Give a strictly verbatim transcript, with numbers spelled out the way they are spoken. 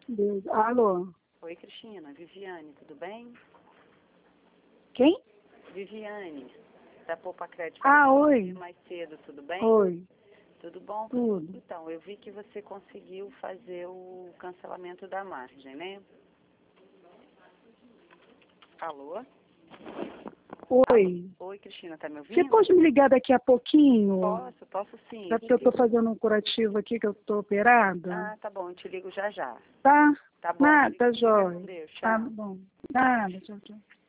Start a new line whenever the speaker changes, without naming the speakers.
Deus. Alô?
Oi, Cristina. Viviane, tudo bem?
Quem?
Viviane, da Poupa Crédito.
Ah, oi.
Mais cedo, tudo bem?
Oi.
Tudo bom?
Tudo.
Então, eu vi que você conseguiu fazer o cancelamento da margem, né? Alô?
Oi.
Alô? Oi, Cristina, tá me ouvindo?
Você pode me ligar daqui a pouquinho?
Posso, posso sim.
É porque eu estou fazendo um curativo aqui, que eu estou operada.
Ah, tá bom, eu te ligo já já.
Tá?
Tá bom.
Nada, tá
Fica com
jóia.
Deus, tchau.
Tá bom. Nada, tchau, tchau.